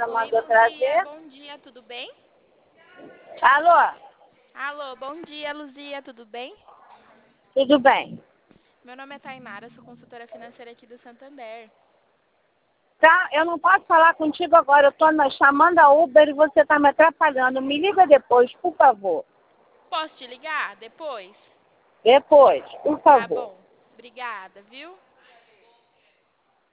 Oi, chamando outra Luzia, vez. bom dia, tudo bem? Alô, Alô, bom dia, Luzia, tudo bem? tudo bem? Meu nome é Tainara, sou consultora financeira aqui do Santander. Tá, eu não posso falar contigo agora, eu estou chamando a Uber e você está me atrapalhando. Me liga depois, por favor. Posso te ligar depois? Depois, por Tá favor. bom, obrigada, viu?